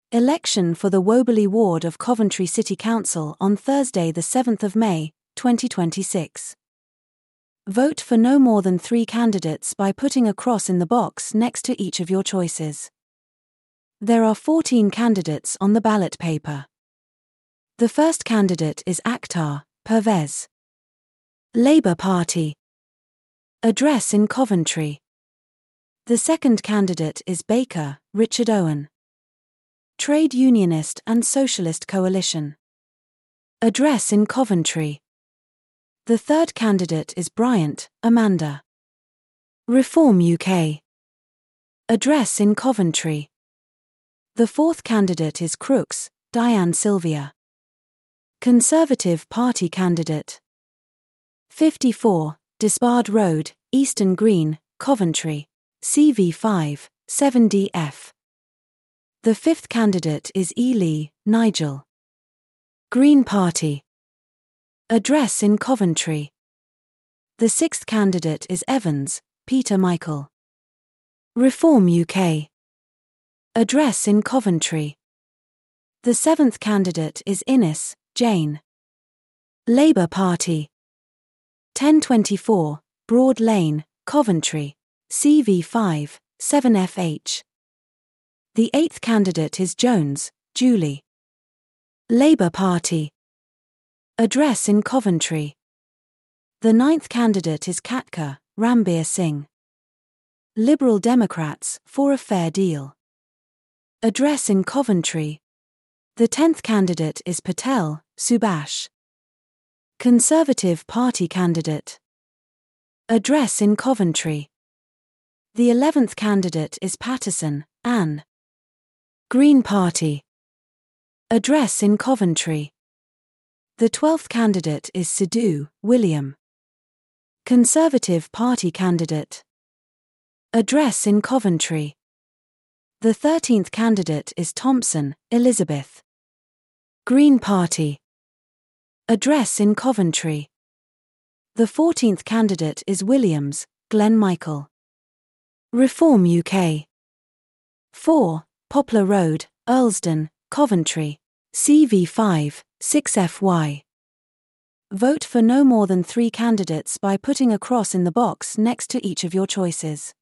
Election for the Woburley Ward of Coventry City Council on Thursday the 7th of May, 2026. Vote for no more than 3 candidates by putting a cross in the box next to each of your choices. There are 14 candidates on the ballot paper. The first candidate is Akhtar Pervez, Labour Party. Address in Coventry. The second candidate is Baker Richard Owen, Trade Unionist and Socialist Coalition. Address in Coventry. The third candidate is Bryant Amanda, Reform UK. Address in Coventry. The fourth candidate is Crooks Diane Sylvia, Conservative Party candidate. 54, Despard Road, Eastern Green, Coventry, CV5, 7DF. The fifth candidate is Ely Nigel, Green Party. Address in Coventry. The sixth candidate is Evans Peter Michael, Reform UK. Address in Coventry. The seventh candidate is Innes Jane, Labour Party. 1024, Broad Lane, Coventry, CV5, 7FH. The eighth candidate is Jones Julie, Labour Party. Address in Coventry. The ninth candidate is Katkar Rambir Singh, Liberal Democrats for a Fair Deal. Address in Coventry. The 10th candidate is Patel Subhash, Conservative Party candidate. Address in Coventry. The 11th candidate is Patterson Anne, Green Party. Address in Coventry. The 12th candidate is Sidhu William, Conservative Party candidate. Address in Coventry. The 13th candidate is Thompson Elizabeth, Green Party. Address in Coventry. The 14th candidate is Williams Glenn Michael, Reform UK. 4, Poplar Road, Earlsdon, Coventry, CV5, 6FY. Vote for no more than 3 candidates by putting a cross in the box next to each of your choices.